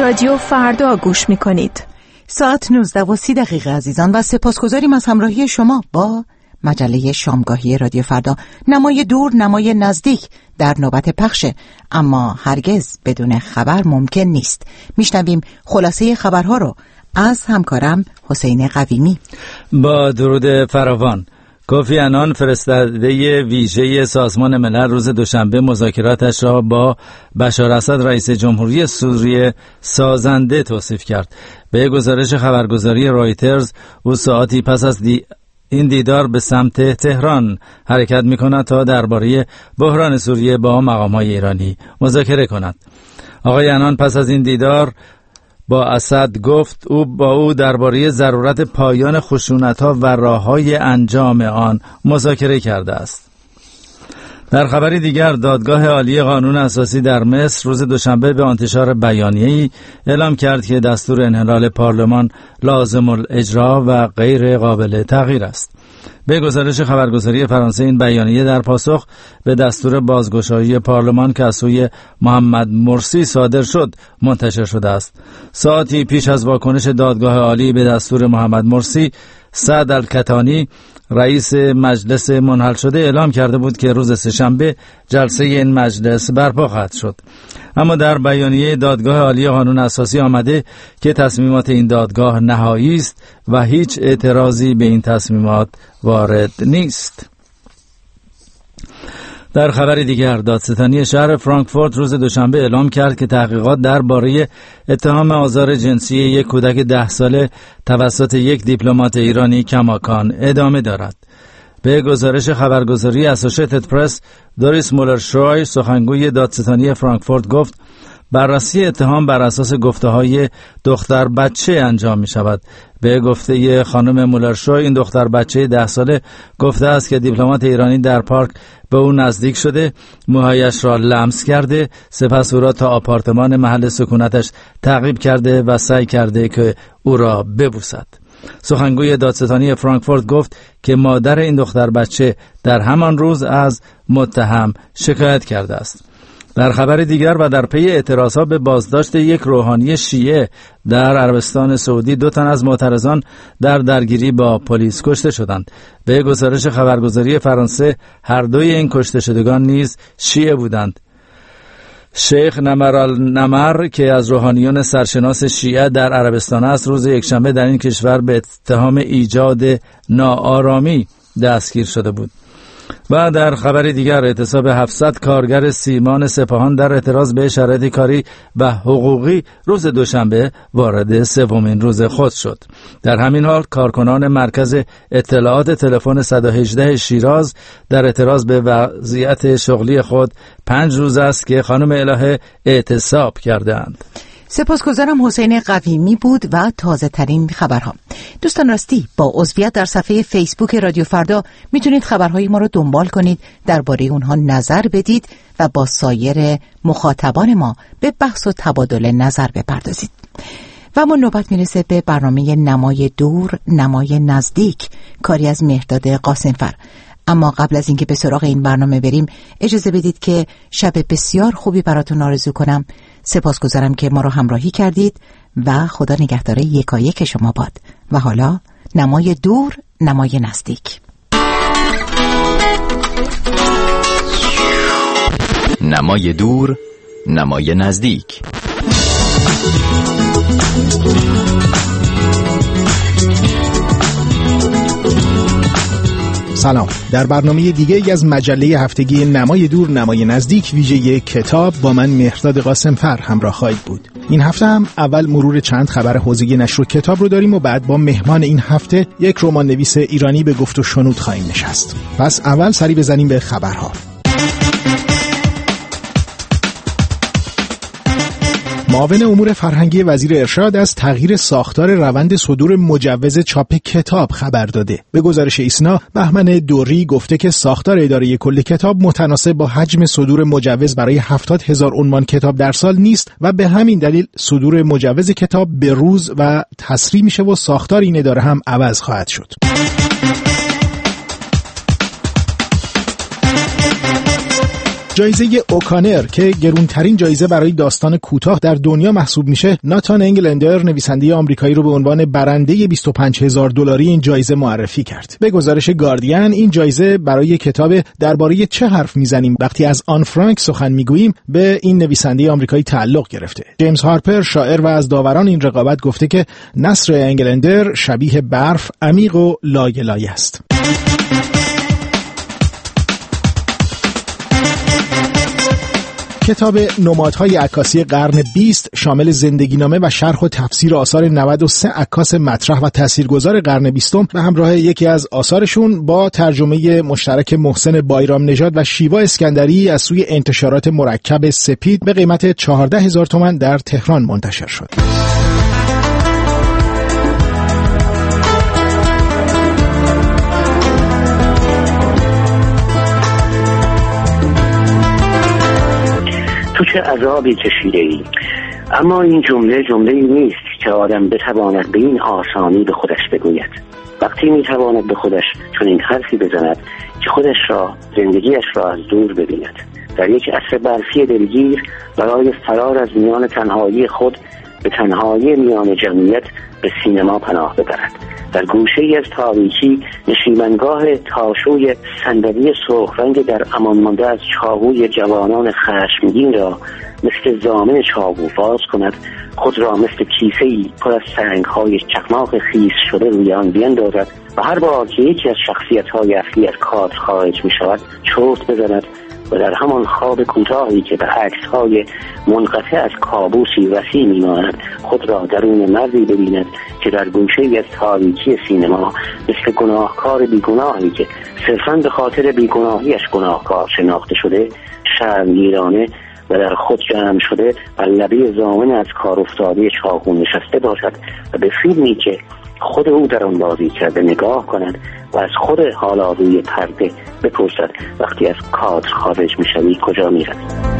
رادیو فردا گوش می‌کنید. ساعت 19:30 عزیزان و سپاسگزاریم از همراهی شما با مجله شامگاهی رادیو فردا. نمای دور، نمای نزدیک در نوبت پخشه، اما هرگز بدون خبر ممکن نیست. میشنویم خلاصه خبرها رو از همکارم حسین قویمی. با درود فراوان. کوفی عنان فرستنده ویژه سازمان ملل روز دوشنبه مذاکراتش را با بشار اسد رئیس جمهوری سوریه سازنده توصیف کرد. به گزارش خبرگزاری رایترز او ساعتی پس از این دیدار به سمت تهران حرکت می‌کند تا درباره بحران سوریه با مقام‌های ایرانی مذاکره کند. آقای عنان پس از این دیدار با اسد گفت با او درباره ضرورت پایان خشونت‌ها و راه‌های انجام آن مذاکره کرده است. در خبری دیگر دادگاه عالی قانون اساسی در مصر روز دوشنبه به انتشار بیانیه‌ای اعلام کرد که دستور انحلال پارلمان لازم الاجرا و غیر قابل تغییر است. به گزارش خبرگزاری فرانسه این بیانیه در پاسخ به دستور بازگشایی پارلمان که از سوی محمد مرسی صادر شد منتشر شده است. ساعتی پیش از واکنش دادگاه عالی به دستور محمد مرسی، سعد الکتانی رئیس مجلس منحل شده اعلام کرده بود که روز سه‌شنبه جلسه این مجلس برپا خواهد شد. اما در بیانیه دادگاه عالی قانون اساسی آمده که تصمیمات این دادگاه نهایی است و هیچ اعتراضی به این تصمیمات وارد نیست. در خبر دیگر دادستانی شهر فرانکفورت روز دوشنبه اعلام کرد که تحقیقات درباره اتهام آزار جنسی یک کودک 10 ساله توسط یک دیپلمات ایرانی کماکان ادامه دارد. به گزارش خبرگزاری اسوشیتد پرس، دوریس مولرشوی سخنگوی دادستانی فرانکفورت گفت بررسی اتهام بر اساس گفته‌های دختر بچه انجام می شود. به گفته خانم مولرشوی این دختر بچه 10 ساله گفته است که دیپلمات ایرانی در پارک به او نزدیک شده، موهایش را لمس کرده، سپس او را تا آپارتمان محل سکونتش تعقیب کرده و سعی کرده که او را ببوسد. سخنگوی دادستانی فرانکفورت گفت که مادر این دختر بچه در همان روز از متهم شکایت کرده است. در خبر دیگر و در پی اعتراضها به بازداشت یک روحانی شیعه در عربستان سعودی 2 تن از معترضان در درگیری با پلیس کشته شدند. به گزارش خبرگزاری فرانسه هر دوی این کشته شدگان نیز شیعه بودند. شیخ نمر النمر که از روحانیون سرشناس شیعه در عربستان است روز یکشنبه در این کشور به اتهام ایجاد ناآرامی دستگیر شده بود. و در خبر دیگر اعتصاب 700 کارگر سیمان سپاهان در اعتراض به شرایط کاری و حقوقی روز دوشنبه وارد 3مین روز خود شد. در همین حال کارکنان مرکز اطلاعات تلفن 118 شیراز در اعتراض به وضعیت شغلی خود 5 روز است که خانم الهه اعتصاب کردند. سپاسگزارم حسین قویمی بود و تازه ترین خبرها. دوستان راستی با عضویت در صفحه فیسبوک رادیو فردا میتونید خبرهای ما رو دنبال کنید، درباره اونها نظر بدید و با سایر مخاطبان ما به بحث و تبادل نظر بپردازید. و اما نوبت میرسه به برنامه نمای دور نمای نزدیک، کاری از مهرداد قاسمفر. اما قبل از اینکه به سراغ این برنامه بریم اجازه بدید که شب بسیار خوبی براتون آرزو کنم. سپاسگزارم که ما رو همراهی کردید و خدا نگهدار یکایک شما باد. و حالا نمای دور نمای نزدیک. نمای دور نمای نزدیک. سلام. در برنامه دیگه ای از مجله هفتگی نمای دور نمای نزدیک ویژه کتاب با من مهرداد قاسمفر همراه خواهید بود. این هفته هم اول مرور چند خبر حوزه نشر کتاب رو داریم و بعد با مهمان این هفته یک رمان نویس ایرانی به گفت و شنود خواهیم نشست. پس اول سری بزنیم به خبرها. معاون امور فرهنگی وزیر ارشاد از تغییر ساختار روند صدور مجوز چاپ کتاب خبر داده. به گزارش ایسنا، بهمن دوری گفته که ساختار اداره کل کتاب متناسب با حجم صدور مجوز برای 70,000 عنوان کتاب در سال نیست و به همین دلیل صدور مجوز کتاب به روز و تسریع میشه و ساختار این اداره هم عوض خواهد شد. جایزه اوکانر که گرونترین جایزه برای داستان کوتاه در دنیا محسوب میشه، ناتان انگلندر نویسنده آمریکایی رو به عنوان برنده $25,000 این جایزه معرفی کرد. به گزارش گاردین این جایزه برای کتاب درباره چه حرف میزنیم وقتی از آن فرانک سخن میگوییم به این نویسنده آمریکایی تعلق گرفته. جیمز هارپر شاعر و از داوران این رقابت گفته که نثر انگلندر شبیه برف، عمیق و لایه‌لایه است. کتاب نمادهای عکاسی قرن 20 شامل زندگینامه و شرح و تفسیر آثار 93 عکاس مطرح و تاثیرگذار قرن 20 به همراه یکی از آثارشون با ترجمه مشترک محسن بایرام نژاد و شیوا اسکندری از سوی انتشارات مرکب سپید به قیمت 14,000 تومان در تهران منتشر شد. تو چه عذابی کشیده ای، اما این جمله‌ای نیست که آدم بتواند به این آسانی به خودش بگوید. وقتی میتواند به خودش چنین حرفی بزند که خودش را، زندگیش را از دور ببیند، در یک عصر برفی دلگیر برای فرار از میان تنهایی خود به تنهایی میان جمعیت به سینما پناه ببرد، در گوشه‌ای از تاریکی نشیمنگاه تاشوی صندلی سرخ رنگ در امان مانده از چاقوی جوانان خشمگین را مثل زامن چاقو باز کند، خود را مثل کیسه‌ای پر از سنگ‌های چقماق خیس شده روی آن بیندازد و هر بار که یکی از شخصیت‌های اصلی از کادر خارج می‌شود چرت بزند و در همان خواب کوتاهی که به عکس‌های منقطع از کابوسی وسیع می‌ماند خود را درون مردی ببیند که در گوشه‌ای از تاریکی سینما مثل گناهکار بیگناهی که صرفاً به خاطر بیگناهیش گناهکار شناخته شده شرمگیرانه و در خود جمع شده بر لبه زامن از کار افتاده چاقو نشسته باشد و به فیلمی که خود او در آن بازی کرده نگاه کند و از خود حالا روی پرده بپرسد وقتی از کادر خارج میشوی کجا میروی.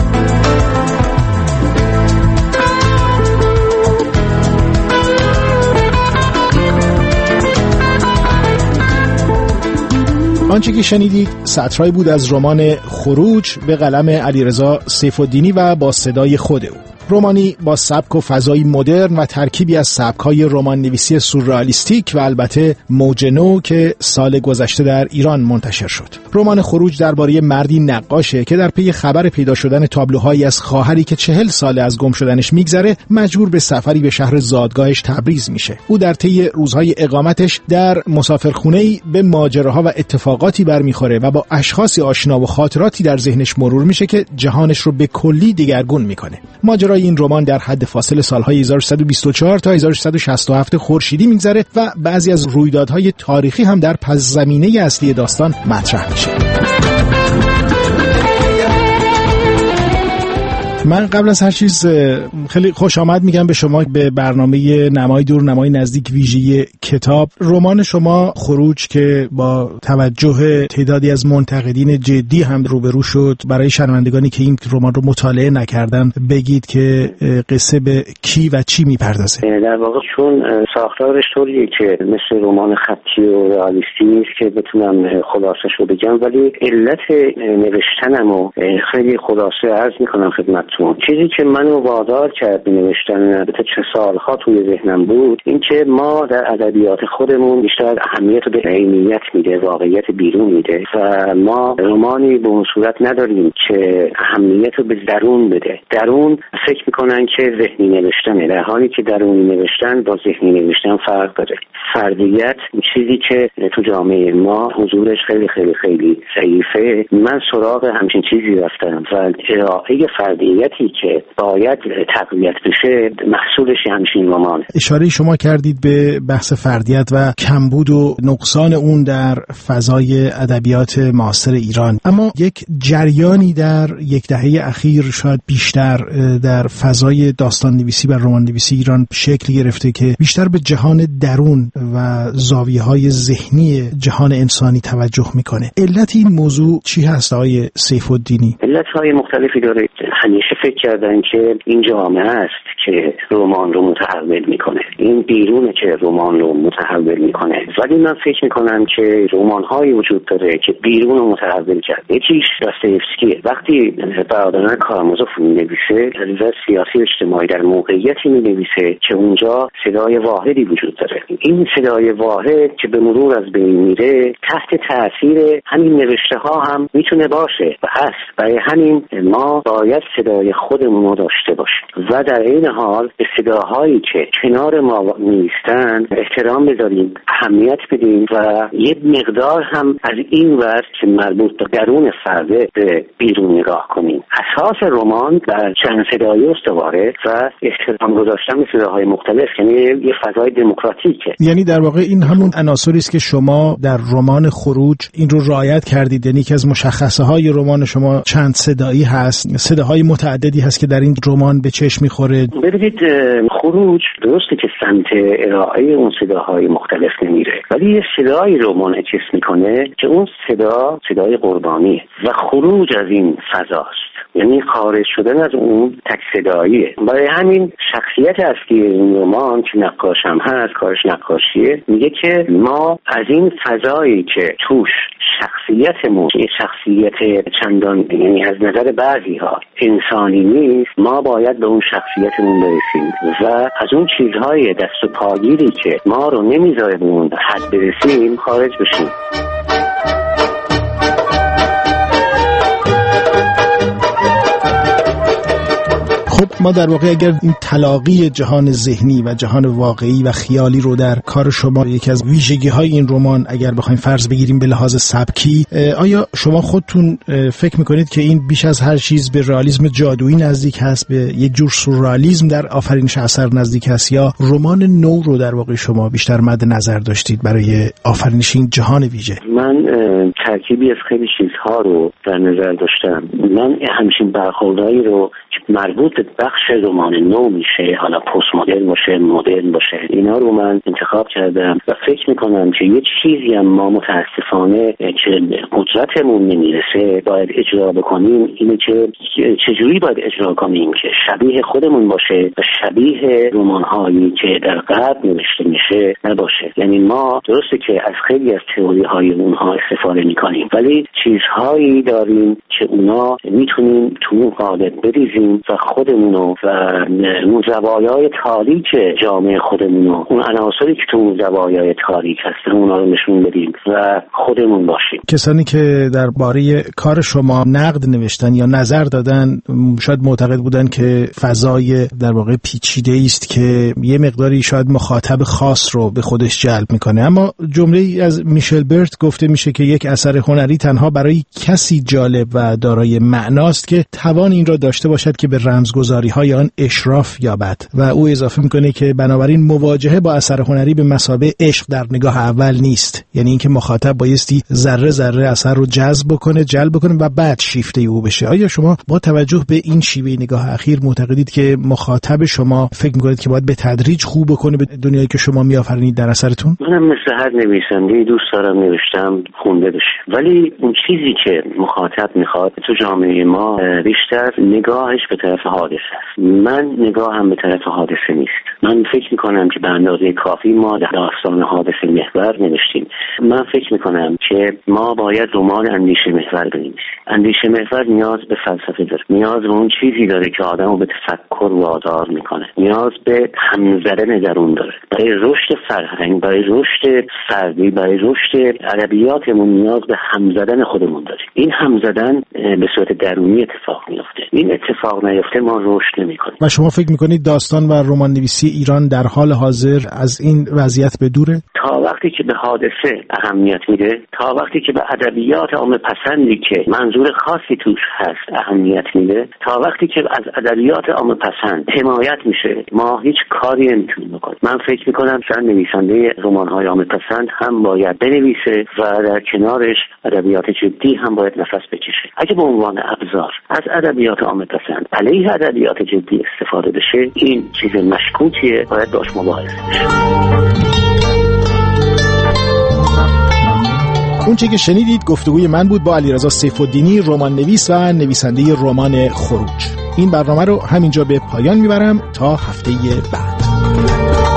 آنچه که شنیدید سطرهایی بود از رمان خروج به قلم علیرضا سیف‌الدینی و با صدای خود او. رمانی با سبک و فضایی مدرن و ترکیبی از سبک‌های رمان نویسی سورئالیستیک و البته موج نو که سال گذشته در ایران منتشر شد. رمان خروج درباره مردی نقاشه که در پی خبر پیدا شدن تابلوهایی از خواهری که 40 ساله از گم شدنش میگذره مجبور به سفری به شهر زادگاهش تبریز میشه. او در طی روزهای اقامتش در مسافرخونه‌ای به ماجراها و اتفاقاتی برمیخوره و با اشخاصی آشنا و خاطراتی در ذهنش مرور میشه که جهانش رو به کلی دگرگون میکنه. ماجرای این رمان در حد فاصل سالهای 1124 تا 1167 خورشیدی میگذره و بعضی از رویدادهای تاریخی هم در پس زمینه اصلی داستان مطرح میشه. من قبل از هر چیز خیلی خوش آمد میگم به شما به برنامه نمای دور نمای نزدیک ویژه کتاب. رمان شما خروج که با توجه تعدادی از منتقدین جدی هم روبرو شد، برای شنوندگانی که این رمان رو مطالعه نکردن بگید که قصه به کی و چی میپردازه. در واقع چون ساختارش طوریه که مثل رمان خطی و رئالیستی نیست که بتونم خلاصش رو بگم، ولی علت نوشتنمو خیلی خلاصه عرض میکنم خدمت. چیزی که منو وادار کرد به نوشتن البته چه سالها توی ذهنم بود این که ما در ادبیات خودمون بیشتر اهمیت به عینیت میده، واقعیت بیرون میده و ما رمانی به اون صورت نداریم که اهمیت رو به درون بده. درون فکر میکنن که ذهنی نوشتنه، در حالی که درونی نوشتن با ذهنی نوشتن فرق داره. فردیت چیزی که تو جامعه ما حضورش خیلی خیلی خیلی ضعیفه. من سراغ همچین چیزی رفتم و ارائه فردیت که باید تقویت بشه محصولش همچین رمانه. اشاره شما کردید به بحث فردیت و کمبود و نقصان اون در فضای ادبیات معاصر ایران، اما یک جریانی در یک دهه اخیر شاید بیشتر در فضای داستان نویسی و رمان نویسی ایران شکل گرفته که بیشتر به جهان درون و زاویه‌های ذهنی جهان انسانی توجه میکنه. علت این موضوع چی هست آقای سیف‌الدینی؟ علت‌های مختلفی داره. همیشه که فکر کردن که این جامعه است که رمان رو متحول میکنه، این بیرونه که رمان رو متحول میکنه. ولی من فکر میکنم که رمان‌هایی وجود داره که بیرون رو متحول کرد. یکیش داستایوفسکیه. وقتی برادران کارامازوف می‌نویسه از نظر سیاسی اجتماعی در موقعیتی می‌نویسه که اونجا صدای واحدی وجود داره. این صدای واحد که به مرور از بین میره تحت تاثیر همین نوشته‌ها هم میتونه باشه و هست. برای همین ما باید صدای خودمون رو داشته باشیم و در این حال به صداهایی که کنار ما نیستن احترام بذاریم، اهمیت بدیم و یه مقدار هم از این ور که مربوط به درون فرده به بیرون نگاه کنیم. اساس رمان در چند صدایی استواره و احترام گذاشتن به صداهای مختلف، یعنی یه فضای دموکراتیکه. یعنی در واقع این همون عناصری است که شما در رمان خروج این رو رعایت کردید. یعنی که از مشخصه های رمان شما چند صدایی هست، صداهای متعددی هست که در این رمان به چشم میخوره. ببینید خروج درسته که سمت ارائه اون صداهای مختلف نمیره، ولی یه صدایی رو منعکس میکنه که اون صدای قربانیه و خروج از این فضاست، یعنی خارج شدن از اون تک صداییه. برای همین شخصیت اصلی این رمان که نقاش هم هست، کارش نقاشیه، میگه که ما از این فضایی که توش شخصیتمون یه شخصیت چندان، یعنی از نظر بعضی ها انسانی نیست، ما باید به اون شخصیتمون برسیم و از اون چیزهای دست و پاگیری که ما رو نمیذاره به اون حد برسیم خارج بشیم. خب ما در واقع اگر این تلاقی جهان ذهنی و جهان واقعی و خیالی رو در کار شما یکی از ویژگی‌های این رمان اگر بخوایم فرض بگیریم به لحاظ سبکی، آیا شما خودتون فکر میکنید که این بیش از هر چیز به رئالیسم جادویی نزدیک هست، به یک جور سورئالیسم در آفرینش اثر نزدیک هست، یا رمان نو رو در واقع شما بیشتر مد نظر داشتید برای آفرینش این جهان ویژه؟ من ترکیبی از خیلی چیزها رو در نظر داشتم. من همچین برخوردهایی رو که مربوط به بخش رمان نو میشه، حالا پست مدرن باشه، مدرن باشه، اینا رو من انتخاب کردم و فکر میکنم که یه چیزی هم ما متاسفانه که قدرتمون نمیرسه باید اجرا بکنیم، اینه که چجوری باید اجرا کنیم که شبیه خودمون باشه و شبیه رمان‌هایی که در غرب نوشته میشه نباشه. یعنی ما درسته که از خیلی از تئوری‌های اونها استفاده میکنیم، ولی چیزهایی داریم که اونا میتونیم تو اون قالب بریزیم و خودمونو و اون زوایای تاریک جامعه خودمونو، اون عناصری که تو اون زوایای تاریک هستن اونا رو نشون بدیم و خودمون باشیم. کسانی که درباره کار شما نقد نوشتن یا نظر دادن شاید معتقد بودن که فضای در واقع پیچیده است که یه مقداری شاید مخاطب خاص رو به خودش جلب میکنه، اما جمله‌ای از میشل برت گفته میشه که یک اثر هنری تنها برای کسی جالب و دارای معناست که توان این را داشته باشد که به رمزگذاری‌های آن اشراف یابد. و او اضافه میکنه که بنابراین مواجهه با اثر هنری به مثابه عشق در نگاه اول نیست، یعنی اینکه مخاطب بایستی ذره ذره اثر رو جلب بکنه و بعد شیفته او بشه. آیا شما با توجه به این شیوه نگاه اخیر معتقدید که مخاطب شما فکر میکنید که باید به تدریج خوب بکنه به دنیایی که شما میآفرینید در اثرتون؟ منم مثل هر نویسنده دوست دارم نوشتم خونده بشه، ولی اون چیزی که مخاطب میخواد تو جامعه ما بیشتر نگاهش به طرف حادثه است. من نگاهم به طرف حادثه نیست. من فکر میکنم که به اندازه کافی ما داستان حادثه محور نوشتیم. من فکر میکنم که ما باید رمان اندیشه محور بنویسیم. اندیشه محور نیاز به فلسفه داره، نیاز به اون چیزی داره که آدمو به تفکر وادار میکنه، نیاز به همزدن درون داره. برای رشد فرهنگ، برای رشد فردی، برای رشد ادبیاتمون نیاز به همزدن خودمون داریم. این همزدن به صورت درونی اتفاق میفته. این اتفاق نیفته ما رشد نمیکنیم. و شما فکر میکنید داستان و رمان نویسی ایران در حال حاضر از این وضعیت به دوره؟ تا وقتی که به حادثه اهمیت میده، تا وقتی که به ادبیات عامه پسندی که منظور خاصی توش هست اهمیت میده، تا وقتی که از ادبیات عامه پسند حمایت میشه، ما هیچ کاری نمیتونیم بکنیم. من فکر میکنم چند نویسنده رمان‌های عامه پسند هم باید بنویسه و در کنارش ادبیات جدی هم باید نفس بکشه. اگه به عنوان ابزار از ادبیات عامه پسند علیه ادبیات جدی استفاده بشه، این چیز مشکوکیه، باید باش مباحثه بشه. اون چه که شنیدید گفتگوی من بود با علیرضا سیف‌الدینی، رمان نویس و نویسنده رمان خروج. این برنامه رو همینجا به پایان میبرم تا هفته بعد.